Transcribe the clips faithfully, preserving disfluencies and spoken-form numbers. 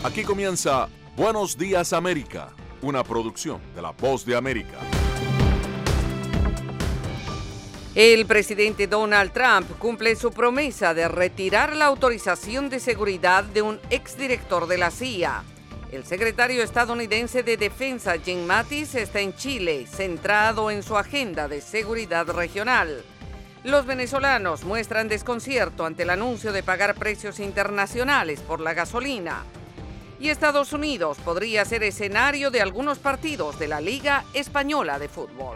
Aquí comienza Buenos Días América, una producción de La Voz de América. El presidente Donald Trump cumple su promesa de retirar la autorización de seguridad de un exdirector de la C I A. El secretario estadounidense de Defensa, Jim Mattis, está en Chile, centrado en su agenda de seguridad regional. Los venezolanos muestran desconcierto ante el anuncio de pagar precios internacionales por la gasolina. Y Estados Unidos podría ser escenario de algunos partidos de la Liga Española de Fútbol.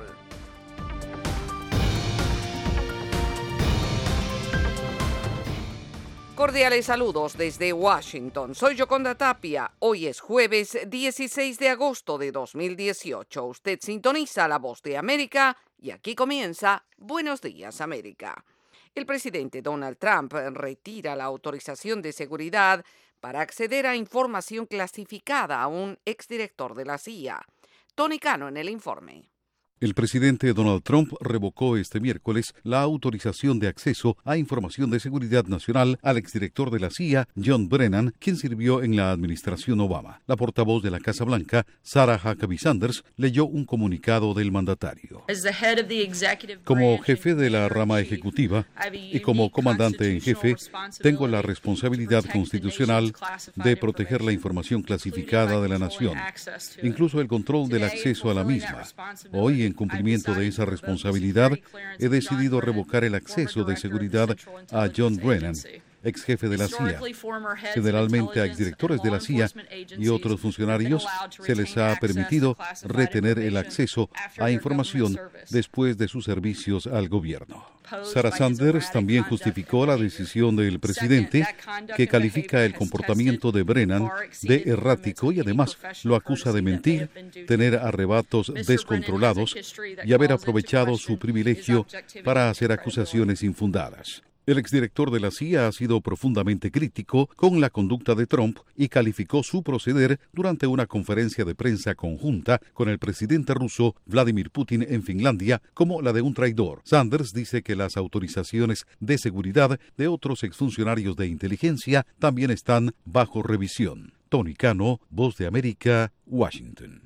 Cordiales saludos desde Washington. Soy Yoconda Tapia. Hoy es jueves dieciséis de agosto de dos mil dieciocho. Usted sintoniza La Voz de América y aquí comienza Buenos Días América. El presidente Donald Trump retira la autorización de seguridad para acceder a información clasificada a un exdirector de la C I A. Tony Cano en el informe. El presidente Donald Trump revocó este miércoles la autorización de acceso a información de seguridad nacional al exdirector de la C I A, John Brennan, quien sirvió en la administración Obama. La portavoz de la Casa Blanca, Sarah Huckabee Sanders, leyó un comunicado del mandatario. Como jefe de la rama ejecutiva y como comandante en jefe, tengo la responsabilidad constitucional de proteger la información clasificada de la nación, incluso el control del acceso a la misma. Hoy, en cumplimiento de esa responsabilidad, he decidido revocar el acceso de seguridad a John Brennan, ex jefe de la C I A. Generalmente a exdirectores de la C I A y otros funcionarios se les ha permitido retener el acceso a información después de sus servicios al gobierno. Sarah Sanders también justificó la decisión del presidente, que califica el comportamiento de Brennan de errático y además lo acusa de mentir, tener arrebatos descontrolados y haber aprovechado su privilegio para hacer acusaciones infundadas. El exdirector de la C I A ha sido profundamente crítico con la conducta de Trump y calificó su proceder durante una conferencia de prensa conjunta con el presidente ruso Vladimir Putin en Finlandia como la de un traidor. Sanders dice que las autorizaciones de seguridad de otros exfuncionarios de inteligencia también están bajo revisión. Tony Cano, Voz de América, Washington.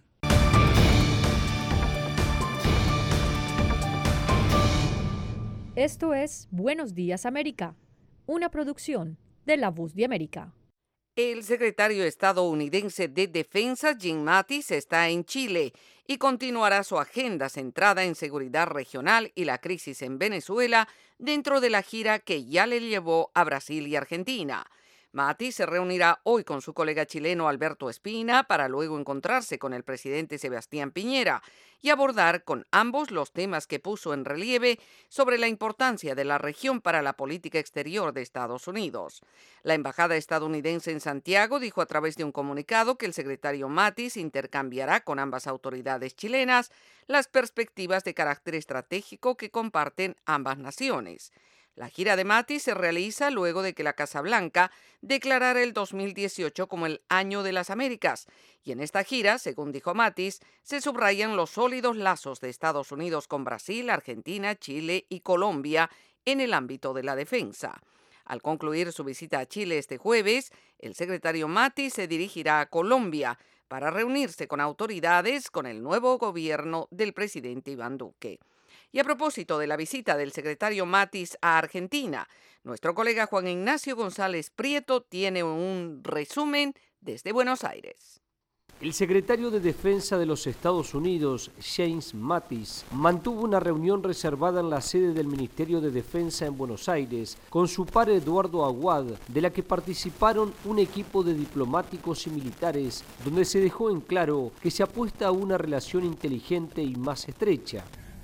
Esto es Buenos Días América, una producción de La Voz de América. El secretario estadounidense de Defensa, Jim Mattis, está en Chile y continuará su agenda centrada en seguridad regional y la crisis en Venezuela dentro de la gira que ya le llevó a Brasil y Argentina. Mattis se reunirá hoy con su colega chileno Alberto Espina para luego encontrarse con el presidente Sebastián Piñera y abordar con ambos los temas que puso en relieve sobre la importancia de la región para la política exterior de Estados Unidos. La embajada estadounidense en Santiago dijo a través de un comunicado que el secretario Mattis intercambiará con ambas autoridades chilenas las perspectivas de carácter estratégico que comparten ambas naciones. La gira de Mattis se realiza luego de que la Casa Blanca declarara el dos mil dieciocho como el Año de las Américas. Y en esta gira, según dijo Mattis, se subrayan los sólidos lazos de Estados Unidos con Brasil, Argentina, Chile y Colombia en el ámbito de la defensa. Al concluir su visita a Chile este jueves, el secretario Mattis se dirigirá a Colombia para reunirse con autoridades con el nuevo gobierno del presidente Iván Duque. Y a propósito de la visita del secretario Mattis a Argentina, nuestro colega Juan Ignacio González Prieto tiene un resumen desde Buenos Aires. El secretario de Defensa de los Estados Unidos, James Mattis, mantuvo una reunión reservada en la sede del Ministerio de Defensa en Buenos Aires con su par Eduardo Aguad, de la que participaron un equipo de diplomáticos y militares, donde se dejó en claro que se apuesta a una relación inteligente y más estrecha.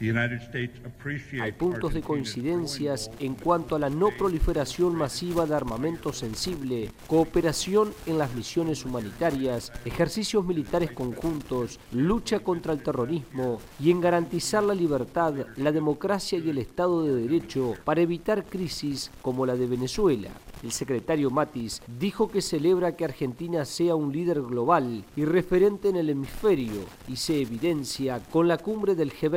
Hay puntos de coincidencias en cuanto a la no proliferación masiva de armamento sensible, cooperación en las misiones humanitarias, ejercicios militares conjuntos, lucha contra el terrorismo y en garantizar la libertad, la democracia y el Estado de Derecho para evitar crisis como la de Venezuela. El secretario Mattis dijo que celebra que Argentina sea un líder global y referente en el hemisferio y se evidencia con la cumbre del G veinte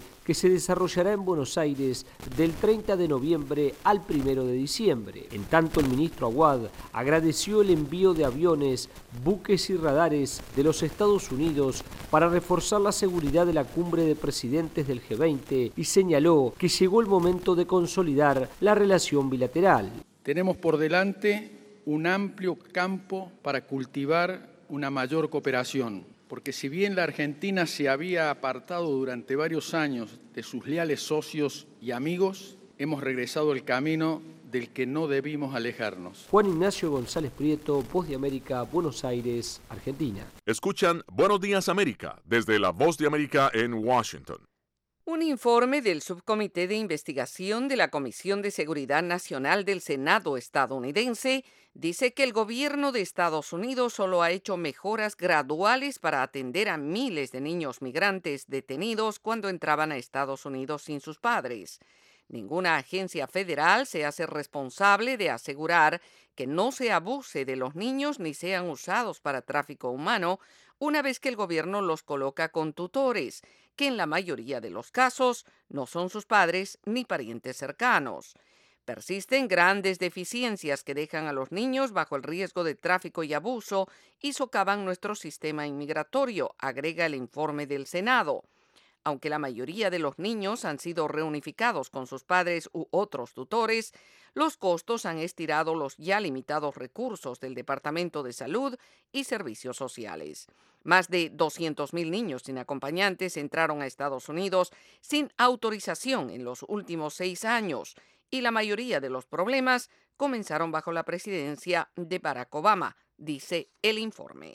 G, que se desarrollará en Buenos Aires del treinta de noviembre al primero de diciembre. En tanto, el ministro Awad agradeció el envío de aviones, buques y radares de los Estados Unidos para reforzar la seguridad de la cumbre de presidentes del G veinte y señaló que llegó el momento de consolidar la relación bilateral. Tenemos por delante un amplio campo para cultivar una mayor cooperación, porque si bien la Argentina se había apartado durante varios años de sus leales socios y amigos, hemos regresado al camino del que no debimos alejarnos. Juan Ignacio González Prieto, Voz de América, Buenos Aires, Argentina. Escuchan Buenos Días América desde la Voz de América en Washington. Un informe del Subcomité de Investigación de la Comisión de Seguridad Nacional del Senado estadounidense dice que el gobierno de Estados Unidos solo ha hecho mejoras graduales para atender a miles de niños migrantes detenidos cuando entraban a Estados Unidos sin sus padres. Ninguna agencia federal se hace responsable de asegurar que no se abuse de los niños ni sean usados para tráfico humano una vez que el gobierno los coloca con tutores, que en la mayoría de los casos no son sus padres ni parientes cercanos. Persisten grandes deficiencias que dejan a los niños bajo el riesgo de tráfico y abuso y socavan nuestro sistema inmigratorio, agrega el informe del Senado. Aunque la mayoría de los niños han sido reunificados con sus padres u otros tutores, los costos han estirado los ya limitados recursos del Departamento de Salud y Servicios Sociales. Más de doscientos mil niños sin acompañantes entraron a Estados Unidos sin autorización en los últimos seis años y la mayoría de los problemas comenzaron bajo la presidencia de Barack Obama, dice el informe.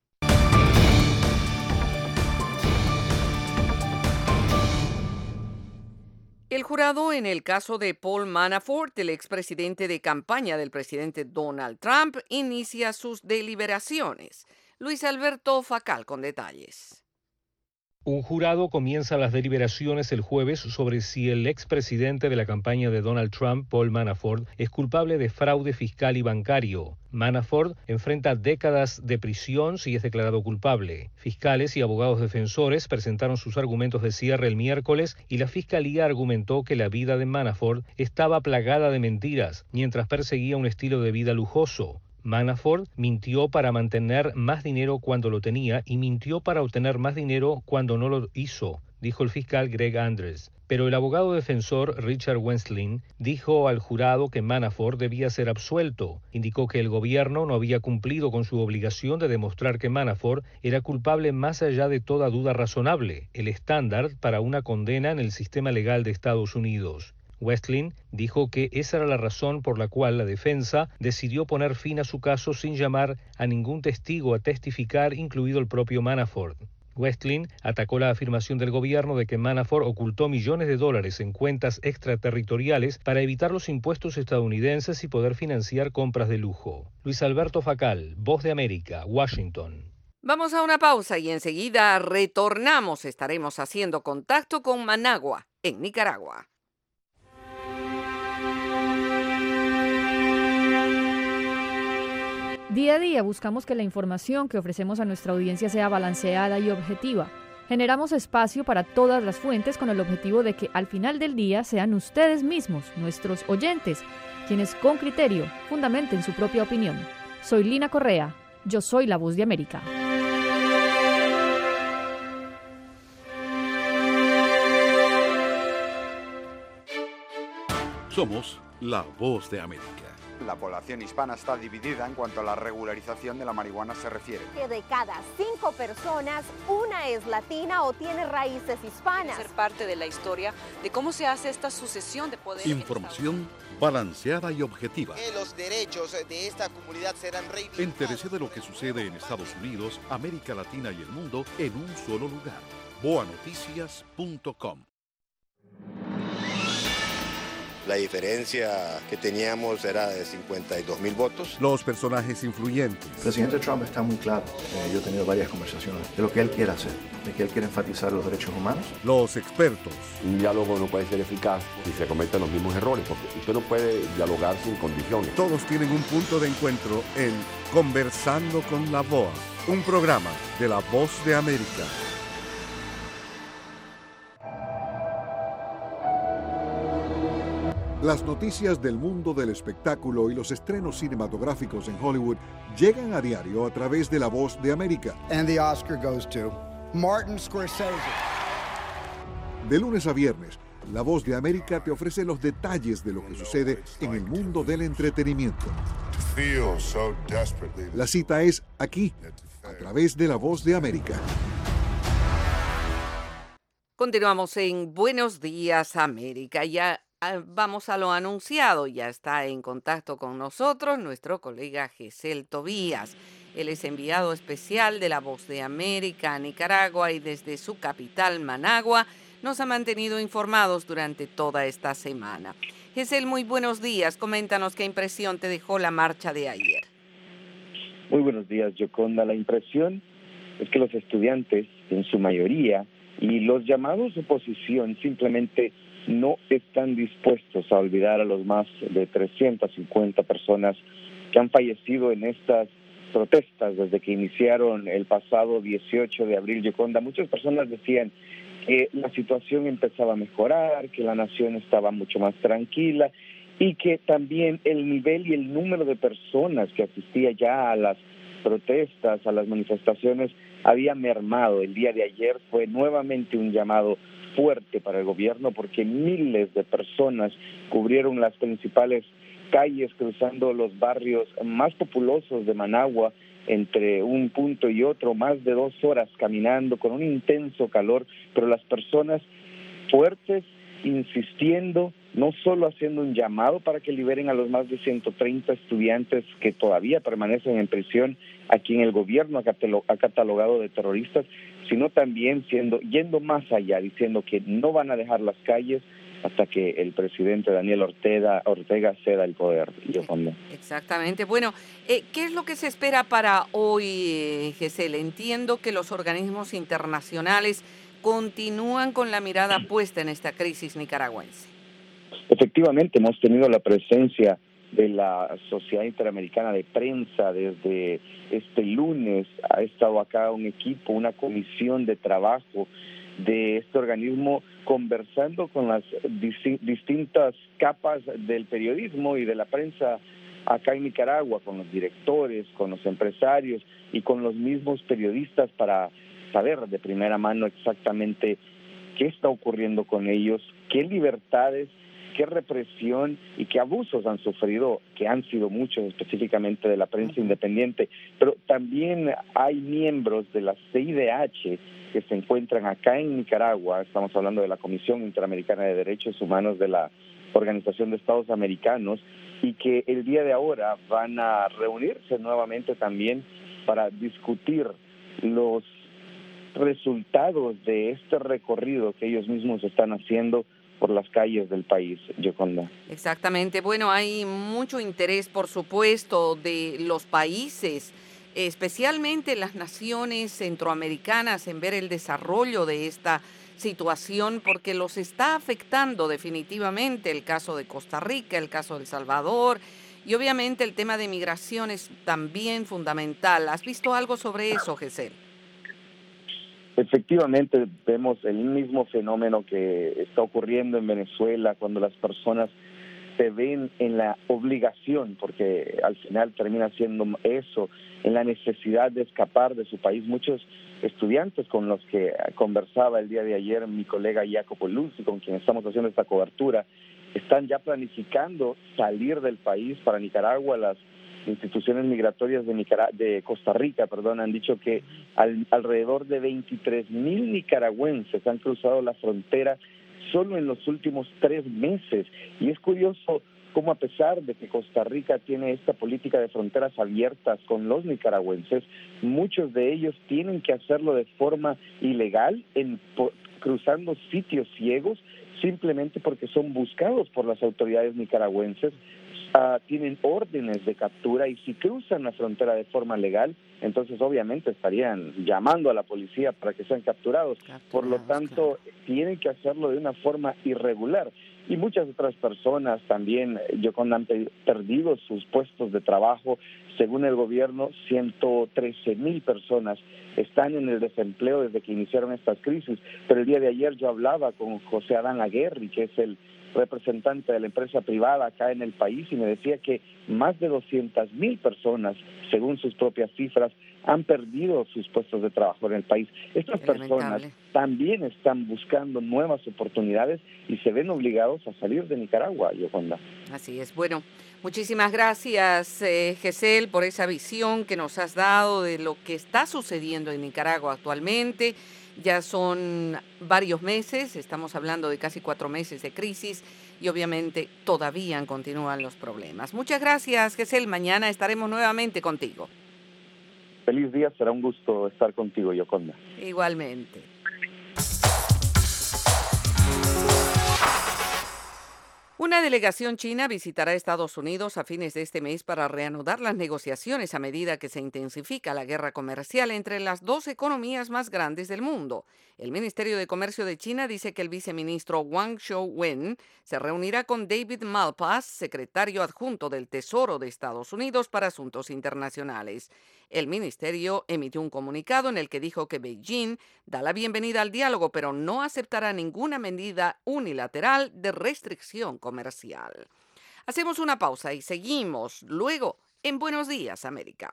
El jurado en el caso de Paul Manafort, el expresidente de campaña del presidente Donald Trump, inicia sus deliberaciones. Luis Alberto Facal con detalles. Un jurado comienza las deliberaciones el jueves sobre si el expresidente de la campaña de Donald Trump, Paul Manafort, es culpable de fraude fiscal y bancario. Manafort enfrenta décadas de prisión si es declarado culpable. Fiscales y abogados defensores presentaron sus argumentos de cierre el miércoles y la fiscalía argumentó que la vida de Manafort estaba plagada de mentiras, mientras perseguía un estilo de vida lujoso. Manafort mintió para mantener más dinero cuando lo tenía y mintió para obtener más dinero cuando no lo hizo, dijo el fiscal Greg Andres. Pero el abogado defensor Richard Westlin dijo al jurado que Manafort debía ser absuelto. Indicó que el gobierno no había cumplido con su obligación de demostrar que Manafort era culpable más allá de toda duda razonable, el estándar para una condena en el sistema legal de Estados Unidos. Westlin dijo que esa era la razón por la cual la defensa decidió poner fin a su caso sin llamar a ningún testigo a testificar, incluido el propio Manafort. Westlin atacó la afirmación del gobierno de que Manafort ocultó millones de dólares en cuentas extraterritoriales para evitar los impuestos estadounidenses y poder financiar compras de lujo. Luis Alberto Facal, Voz de América, Washington. Vamos a una pausa y enseguida retornamos. Estaremos haciendo contacto con Managua, en Nicaragua. Día a día buscamos que la información que ofrecemos a nuestra audiencia sea balanceada y objetiva. Generamos espacio para todas las fuentes con el objetivo de que al final del día sean ustedes mismos, nuestros oyentes, quienes con criterio fundamenten su propia opinión. Soy Lina Correa, yo soy la Voz de América. Somos la Voz de América. La población hispana está dividida en cuanto a la regularización de la marihuana se refiere. Que de cada cinco personas, una es latina o tiene raíces hispanas. Ser parte de la historia de cómo se hace esta sucesión de poder. Información balanceada y objetiva. Que los derechos de esta comunidad serán reivindicados. Entérese de lo que sucede en Estados Unidos, América Latina y el mundo en un solo lugar. boa noticias punto com. La diferencia que teníamos era de cincuenta y dos mil votos. Los personajes influyentes. El presidente Trump está muy claro. Eh, yo he tenido varias conversaciones de lo que él quiere hacer, de que él quiere enfatizar los derechos humanos. Los expertos. Un diálogo no puede ser eficaz si se cometen los mismos errores, porque usted no puede dialogar sin condiciones. Todos tienen un punto de encuentro en Conversando con la B O A, un programa de la Voz de América. Las noticias del mundo del espectáculo y los estrenos cinematográficos en Hollywood llegan a diario a través de La Voz de América. And the Oscar goes to Martin Scorsese. De lunes a viernes, La Voz de América te ofrece los detalles de lo que sucede en el mundo del entretenimiento. La cita es aquí, a través de La Voz de América. Continuamos en Buenos Días América. Ya vamos a lo anunciado. Ya está en contacto con nosotros nuestro colega Gesell Tobías. Él es enviado especial de La Voz de América a Nicaragua y desde su capital, Managua, nos ha mantenido informados durante toda esta semana. Gesell, muy buenos días. Coméntanos qué impresión te dejó la marcha de ayer. Muy buenos días, Yoconda. La impresión es que los estudiantes, en su mayoría, y los llamados oposición simplemente no están dispuestos a olvidar a los más de trescientas cincuenta personas que han fallecido en estas protestas desde que iniciaron el pasado dieciocho de abril, Yoconda. Muchas personas decían que la situación empezaba a mejorar, que la nación estaba mucho más tranquila y que también el nivel y el número de personas que asistía ya a las protestas, a las manifestaciones, había mermado. El día de ayer fue nuevamente un llamado fuerte para el gobierno porque miles de personas cubrieron las principales calles cruzando los barrios más populosos de Managua entre un punto y otro, más de dos horas caminando con un intenso calor, pero las personas fuertes insistiendo, no solo haciendo un llamado para que liberen a los más de ciento treinta estudiantes que todavía permanecen en prisión, a quien el gobierno ha catalogado de terroristas, sino también siendo yendo más allá, diciendo que no van a dejar las calles hasta que el presidente Daniel Ortega, Ortega ceda el poder. Exactamente. Bueno, eh, ¿qué es lo que se espera para hoy, eh, Gesell? Entiendo que los organismos internacionales continúan con la mirada puesta en esta crisis nicaragüense. Efectivamente, hemos tenido la presencia de la Sociedad Interamericana de Prensa desde este lunes. Ha estado acá un equipo, una comisión de trabajo de este organismo conversando con las dis- distintas capas del periodismo y de la prensa acá en Nicaragua, con los directores, con los empresarios y con los mismos periodistas para saber de primera mano exactamente qué está ocurriendo con ellos, qué libertades, qué represión y qué abusos han sufrido, que han sido muchos específicamente de la prensa independiente, pero también hay miembros de la C I D H que se encuentran acá en Nicaragua. Estamos hablando de la Comisión Interamericana de Derechos Humanos de la Organización de Estados Americanos, y que el día de ahora van a reunirse nuevamente también para discutir los resultados de este recorrido que ellos mismos están haciendo por las calles del país, Yoconda. Exactamente. Bueno, hay mucho interés, por supuesto, de los países, especialmente las naciones centroamericanas, en ver el desarrollo de esta situación, porque los está afectando definitivamente el caso de Costa Rica, el caso de El Salvador, y obviamente el tema de migración es también fundamental. ¿Has visto algo sobre eso, Gesell? Efectivamente, vemos el mismo fenómeno que está ocurriendo en Venezuela cuando las personas se ven en la obligación, porque al final termina siendo eso, en la necesidad de escapar de su país. Muchos estudiantes con los que conversaba el día de ayer mi colega Jacopo Luzzi, con quien estamos haciendo esta cobertura, están ya planificando salir del país para Nicaragua. Las instituciones migratorias de, Nicara- de Costa Rica, perdón, han dicho que al, alrededor de veintitrés mil nicaragüenses han cruzado la frontera solo en los últimos tres meses. Y es curioso cómo, a pesar de que Costa Rica tiene esta política de fronteras abiertas con los nicaragüenses, muchos de ellos tienen que hacerlo de forma ilegal, en, por, cruzando sitios ciegos, simplemente porque son buscados por las autoridades nicaragüenses. Uh, tienen órdenes de captura, y si cruzan la frontera de forma legal, entonces obviamente estarían llamando a la policía para que sean capturados. capturados Por lo tanto, claro. tienen que hacerlo de una forma irregular. Y muchas otras personas también, Yoconda, han perdido sus puestos de trabajo. Según el gobierno, ciento trece mil personas están en el desempleo desde que iniciaron estas crisis. Pero el día de ayer yo hablaba con José Adán Aguerri, que es el representante de la empresa privada acá en el país y me decía que más de doscientas mil personas, según sus propias cifras, han perdido sus puestos de trabajo en el país. Estas personas también están buscando nuevas oportunidades y se ven obligados a salir de Nicaragua, Yoconda. Así es. Bueno, muchísimas gracias, eh, Gesell, por esa visión que nos has dado de lo que está sucediendo en Nicaragua actualmente. Ya son varios meses, estamos hablando de casi cuatro meses de crisis y obviamente todavía continúan los problemas. Muchas gracias, Gesell. Mañana estaremos nuevamente contigo. Feliz día, será un gusto estar contigo, Yoconda. Igualmente. Una delegación china visitará Estados Unidos a fines de este mes para reanudar las negociaciones a medida que se intensifica la guerra comercial entre las dos economías más grandes del mundo. El Ministerio de Comercio de China dice que el viceministro Wang Shouwen se reunirá con David Malpass, secretario adjunto del Tesoro de Estados Unidos para Asuntos Internacionales. El ministerio emitió un comunicado en el que dijo que Beijing da la bienvenida al diálogo, pero no aceptará ninguna medida unilateral de restricción comercial. Hacemos una pausa y seguimos luego en Buenos Días, América.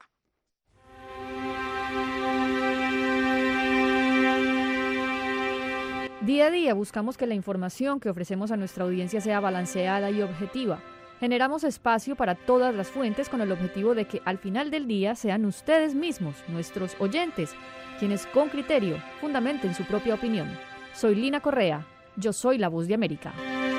Día a día buscamos que la información que ofrecemos a nuestra audiencia sea balanceada y objetiva. Generamos espacio para todas las fuentes con el objetivo de que al final del día sean ustedes mismos, nuestros oyentes, quienes con criterio fundamenten su propia opinión. Soy Lina Correa, yo soy la Voz de América.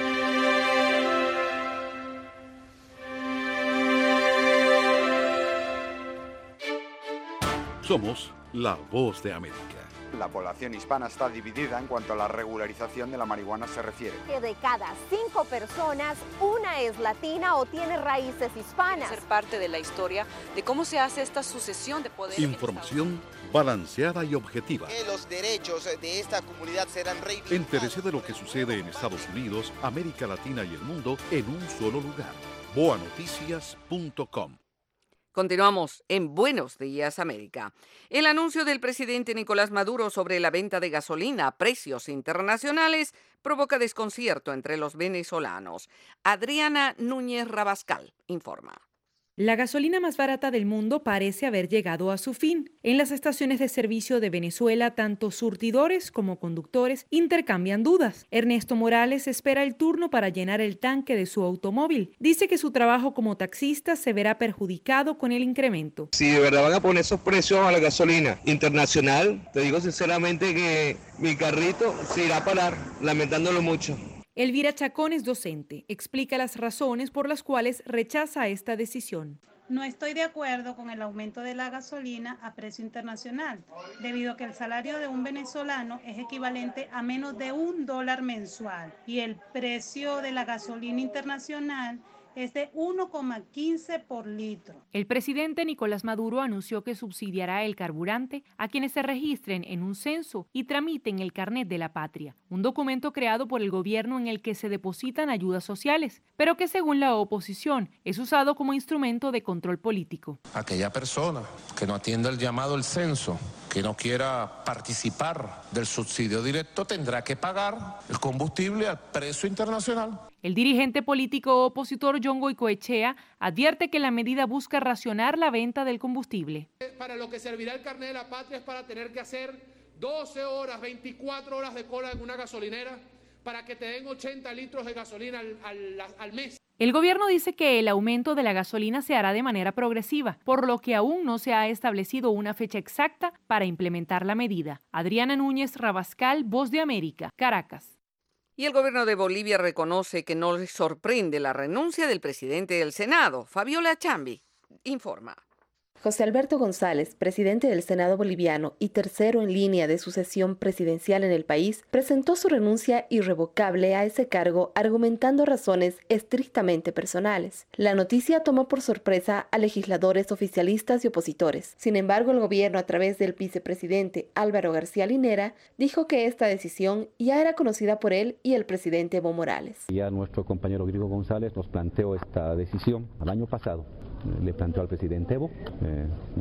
Somos la Voz de América. La población hispana está dividida en cuanto a la regularización de la marihuana se refiere. Que de cada cinco personas, una es latina o tiene raíces hispanas. Ser parte de la historia de cómo se hace esta sucesión de poder. Información balanceada y objetiva. Que los derechos de esta comunidad serán reivindicados. Entérese de lo que sucede en Estados Unidos, América Latina y el mundo en un solo lugar. boa noticias punto com. Continuamos en Buenos Días, América. El anuncio del presidente Nicolás Maduro sobre la venta de gasolina a precios internacionales provoca desconcierto entre los venezolanos. Adriana Núñez Rabascal informa. La gasolina más barata del mundo parece haber llegado a su fin. En las estaciones de servicio de Venezuela, tanto surtidores como conductores intercambian dudas. Ernesto Morales espera el turno para llenar el tanque de su automóvil. Dice que su trabajo como taxista se verá perjudicado con el incremento. Si de verdad van a poner esos precios a la gasolina internacional, te digo sinceramente que mi carrito se irá a parar, lamentándolo mucho. Elvira Chacón es docente. Explica las razones por las cuales rechaza esta decisión. No estoy de acuerdo con el aumento de la gasolina a precio internacional, debido a que el salario de un venezolano es equivalente a menos de un dólar mensual y el precio de la gasolina internacional es de uno coma quince por litro. El presidente Nicolás Maduro anunció que subsidiará el carburante a quienes se registren en un censo y tramiten el carnet de la patria, un documento creado por el gobierno en el que se depositan ayudas sociales, pero que según la oposición es usado como instrumento de control político. Aquella persona que no atienda el llamado al censo, que no quiera participar del subsidio directo, tendrá que pagar el combustible al precio internacional. El dirigente político opositor John Goicoechea advierte que la medida busca racionar la venta del combustible. Para lo que servirá el carnet de la patria es para tener que hacer doce horas, veinticuatro horas de cola en una gasolinera para que te den ochenta litros de gasolina al, al, al mes. El gobierno dice que el aumento de la gasolina se hará de manera progresiva, por lo que aún no se ha establecido una fecha exacta para implementar la medida. Adriana Núñez Rabascal, Voz de América, Caracas. Y el gobierno de Bolivia reconoce que no le sorprende la renuncia del presidente del Senado. Fabiola Chambi informa. José Alberto González, presidente del Senado boliviano y tercero en línea de sucesión presidencial en el país, presentó su renuncia irrevocable a ese cargo argumentando razones estrictamente personales. La noticia tomó por sorpresa a legisladores oficialistas y opositores. Sin embargo, el gobierno, a través del vicepresidente Álvaro García Linera, dijo que esta decisión ya era conocida por él y el presidente Evo Morales. Ya nuestro compañero Grigo González nos planteó esta decisión el año pasado. Le planteó al presidente Evo, eh,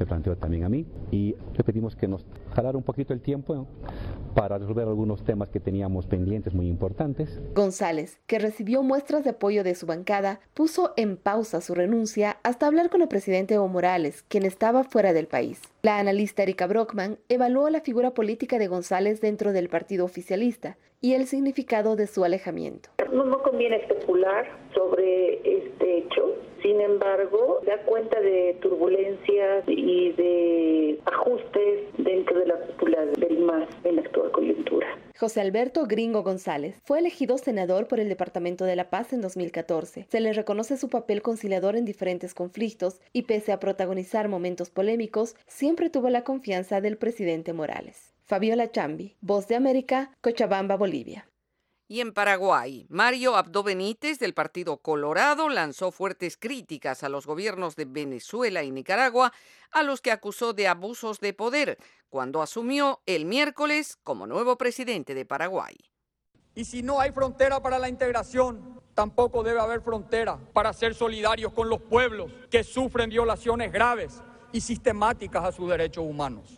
me planteó también a mí y le pedimos que nos jalara un poquito el tiempo, ¿no?, para resolver algunos temas que teníamos pendientes muy importantes. González, que recibió muestras de apoyo de su bancada, puso en pausa su renuncia hasta hablar con el presidente Evo Morales, quien estaba fuera del país. La analista Erika Brockman evaluó la figura política de González dentro del partido oficialista y el significado de su alejamiento. No, no conviene especular sobre este hecho. Sin embargo, da cuenta de turbulencias y de ajustes dentro de la cúpula del M A S en la actual coyuntura. José Alberto Gringo González fue elegido senador por el Departamento de La Paz en dos mil catorce. Se le reconoce su papel conciliador en diferentes conflictos y pese a protagonizar momentos polémicos, siempre tuvo la confianza del presidente Morales. Fabiola Chambi, Voz de América, Cochabamba, Bolivia. Y en Paraguay, Mario Abdo Benítez, del Partido Colorado, lanzó fuertes críticas a los gobiernos de Venezuela y Nicaragua, a los que acusó de abusos de poder, cuando asumió el miércoles como nuevo presidente de Paraguay. Y si no hay frontera para la integración, tampoco debe haber frontera para ser solidarios con los pueblos que sufren violaciones graves y sistemáticas a sus derechos humanos.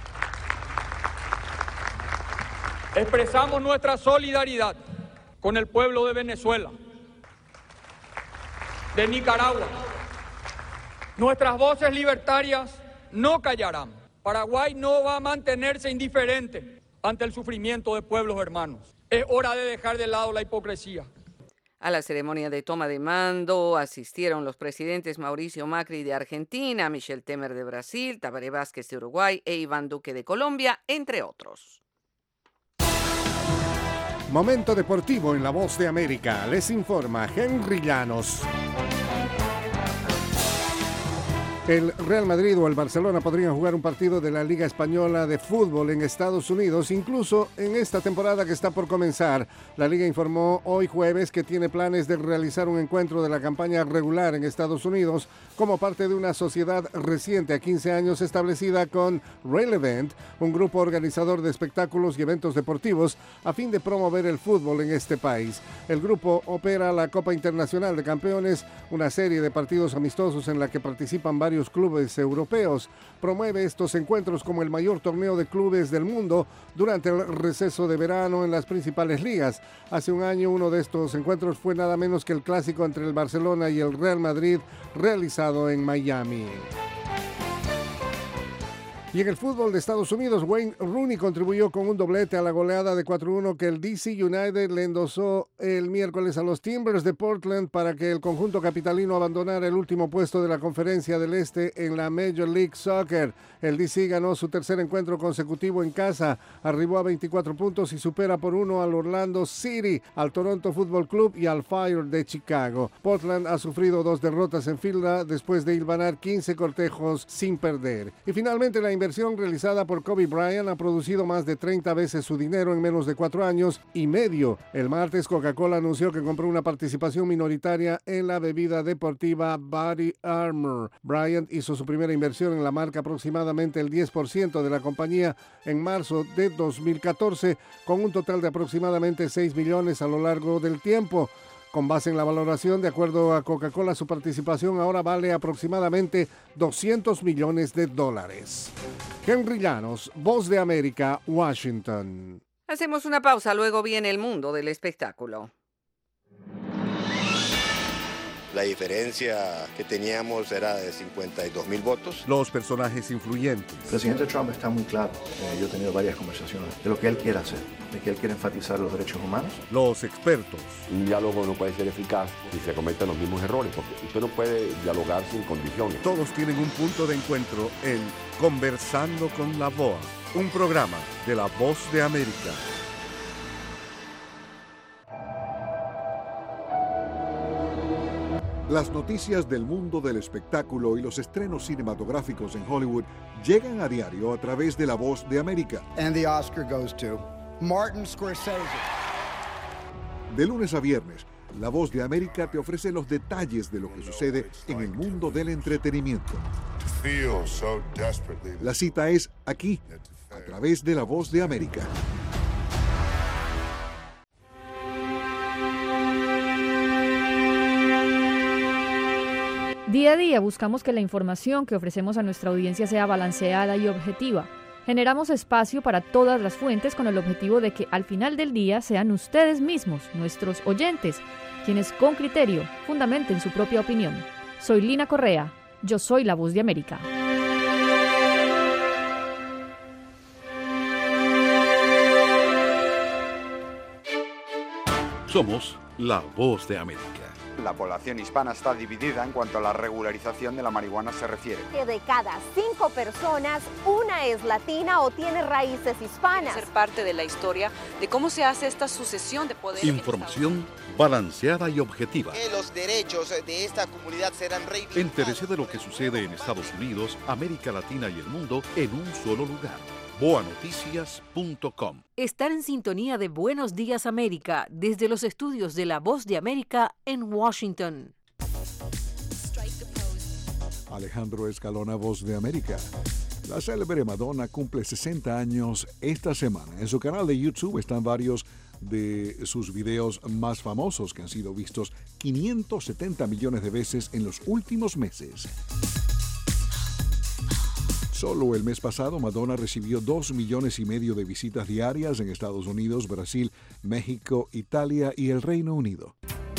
Expresamos nuestra solidaridad con el pueblo de Venezuela, de Nicaragua. Nuestras voces libertarias no callarán. Paraguay no va a mantenerse indiferente ante el sufrimiento de pueblos hermanos. Es hora de dejar de lado la hipocresía. A la ceremonia de toma de mando asistieron los presidentes Mauricio Macri de Argentina, Michel Temer de Brasil, Tabaré Vázquez de Uruguay e Iván Duque de Colombia, entre otros. Momento deportivo en La Voz de América. Les informa Henry Llanos. El Real Madrid o el Barcelona podrían jugar un partido de la Liga Española de Fútbol en Estados Unidos, incluso en esta temporada que está por comenzar. La Liga informó hoy jueves que tiene planes de realizar un encuentro de la campaña regular en Estados Unidos como parte de una sociedad reciente a quince años establecida con Relevant, un grupo organizador de espectáculos y eventos deportivos a fin de promover el fútbol en este país. El grupo opera la Copa Internacional de Campeones, una serie de partidos amistosos en la que participan varios clubes europeos. Promueve estos encuentros como el mayor torneo de clubes del mundo durante el receso de verano en las principales ligas. Hace un año uno de estos encuentros fue nada menos que el clásico entre el Barcelona y el Real Madrid realizado en Miami. Y en el fútbol de Estados Unidos, Wayne Rooney contribuyó con un doblete a la goleada de cuatro uno que el D C United le endosó el miércoles a los Timbers de Portland para que el conjunto capitalino abandonara el último puesto de la Conferencia del Este en la Major League Soccer. El D C ganó su tercer encuentro consecutivo en casa, arribó a veinticuatro puntos y supera por uno al Orlando City, al Toronto Football Club y al Fire de Chicago. Portland ha sufrido dos derrotas en fila después de hilvanar quince cortejos sin perder. Y finalmente la inversión realizada por Kobe Bryant ha producido más de treinta veces su dinero en menos de cuatro años y medio. El martes, Coca-Cola anunció que compró una participación minoritaria en la bebida deportiva Body Armor. Bryant hizo su primera inversión en la marca aproximadamente el diez por ciento de la compañía en marzo de dos mil catorce, con un total de aproximadamente seis millones a lo largo del tiempo. Con base en la valoración, de acuerdo a Coca-Cola, su participación ahora vale aproximadamente doscientos millones de dólares. Henry Llanos, Voz de América, Washington. Hacemos una pausa, luego viene el mundo del espectáculo. La diferencia que teníamos era de cincuenta y dos mil votos. Los personajes influyentes. El presidente Trump está muy claro. Eh, yo he tenido varias conversaciones de lo que él quiere hacer, de que él quiere enfatizar los derechos humanos. Los expertos. Un diálogo no puede ser eficaz si se cometen los mismos errores, porque usted no puede dialogar sin condiciones. Todos tienen un punto de encuentro en Conversando con la V O A, un programa de La Voz de América. Las noticias del mundo del espectáculo y los estrenos cinematográficos en Hollywood llegan a diario a través de La Voz de América. And the Oscar goes to Martin Scorsese. De lunes a viernes, La Voz de América te ofrece los detalles de lo que sucede en el mundo del entretenimiento. La cita es aquí, a través de La Voz de América. Día a día buscamos que la información que ofrecemos a nuestra audiencia sea balanceada y objetiva. Generamos espacio para todas las fuentes con el objetivo de que al final del día sean ustedes mismos, nuestros oyentes, quienes con criterio fundamenten su propia opinión. Soy Lina Correa, yo soy La Voz de América. Somos La Voz de América. La población hispana está dividida en cuanto a la regularización de la marihuana se refiere. Que de cada cinco personas, una es latina o tiene raíces hispanas. Ser parte de la historia de cómo se hace esta sucesión de poder. Información balanceada y objetiva. Que los derechos de esta comunidad serán reivindicados. Entérese de lo que sucede en Estados Unidos, América Latina y el mundo en un solo lugar. boa noticias punto com. Estar en sintonía de Buenos Días América desde los estudios de La Voz de América en Washington. Alejandro Escalona, Voz de América. La célebre Madonna cumple sesenta años esta semana. En su canal de YouTube están varios de sus videos más famosos que han sido vistos quinientos setenta millones de veces en los últimos meses. Solo el mes pasado, Madonna recibió dos millones y medio de visitas diarias en Estados Unidos, Brasil, México, Italia y el Reino Unido.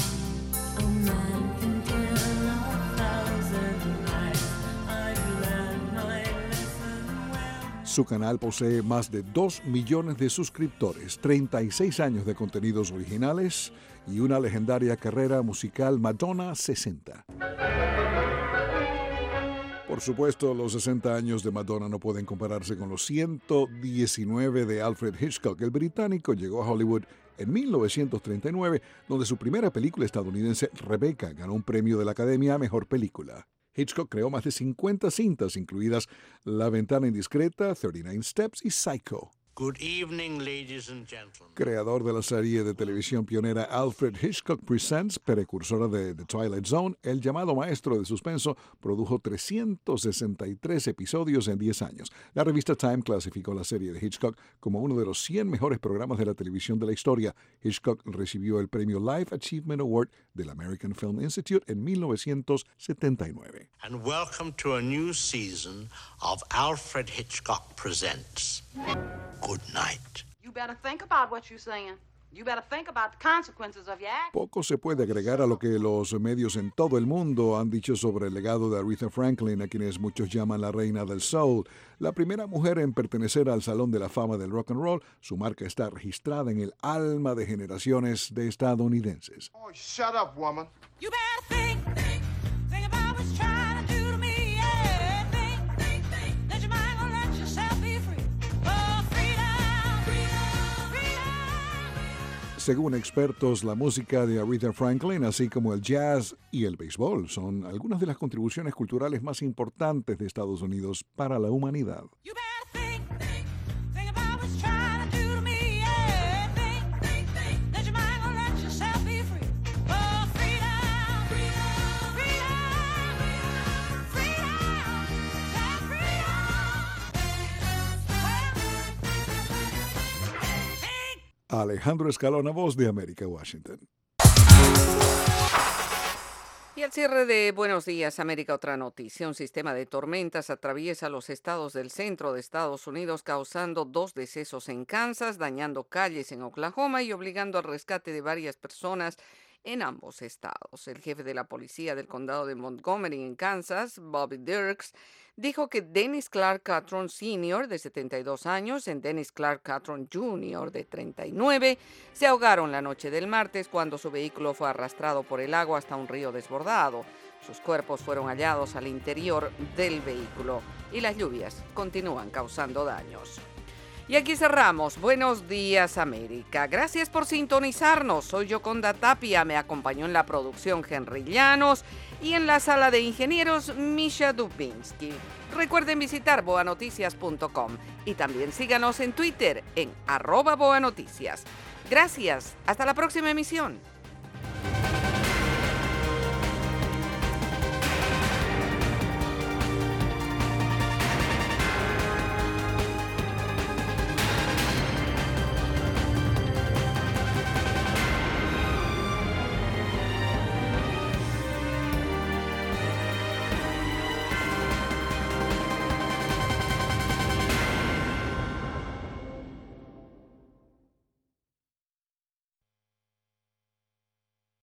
Su canal posee más de dos millones de suscriptores, treinta y seis años de contenidos originales y una legendaria carrera musical Madonna sesenta. Por supuesto, los sesenta años de Madonna no pueden compararse con los ciento diecinueve de Alfred Hitchcock. El británico llegó a Hollywood en mil novecientos treinta y nueve, donde su primera película estadounidense, Rebecca, ganó un premio de la Academia a Mejor Película. Hitchcock creó más de cincuenta cintas, incluidas La Ventana Indiscreta, treinta y nueve Steps y Psycho. Good evening, ladies and gentlemen. Creador de la serie de televisión pionera Alfred Hitchcock Presents, precursora de The Twilight Zone, el llamado maestro de suspenso produjo trescientos sesenta y tres episodios en diez años. La revista Time clasificó la serie de Hitchcock como uno de los cien mejores programas de la televisión de la historia. Hitchcock recibió el premio Life Achievement Award del American Film Institute en mil novecientos setenta y nueve. And welcome to a new season of Alfred Hitchcock Presents. Good night. You better think about what you're saying. You better think about the consequences of your act. Poco se puede agregar a lo que los medios en todo el mundo han dicho sobre el legado de Aretha Franklin, a quienes muchos llaman la reina del soul. La primera mujer en pertenecer al Salón de la Fama del Rock and Roll, su marca está registrada en el alma de generaciones de estadounidenses. Oh, shut up, woman. You better think, think, think about what you're trying to do to me. Yeah, think, think, think that your mind gonna let yourself be free. Según expertos, la música de Aretha Franklin, así como el jazz y el béisbol, son algunas de las contribuciones culturales más importantes de Estados Unidos para la humanidad. Alejandro Escalona, Voz de América, Washington. Y al cierre de Buenos Días América, otra noticia. Un sistema de tormentas atraviesa los estados del centro de Estados Unidos, causando dos decesos en Kansas, dañando calles en Oklahoma y obligando al rescate de varias personas en ambos estados. El jefe de la policía del condado de Montgomery, en Kansas, Bobby Dirks, dijo que Dennis Clark Catron senior, de setenta y dos años, y Dennis Clark Catron junior, de treinta y nueve, se ahogaron la noche del martes cuando su vehículo fue arrastrado por el agua hasta un río desbordado. Sus cuerpos fueron hallados al interior del vehículo y las lluvias continúan causando daños. Y aquí cerramos. Buenos Días América. Gracias por sintonizarnos. Soy Yoconda Tapia. Me acompañó en la producción Henry Llanos y en la sala de ingenieros Misha Dubinsky. Recuerden visitar boa noticias punto com y también síganos en Twitter en arroba boanoticias. Gracias. Hasta la próxima emisión.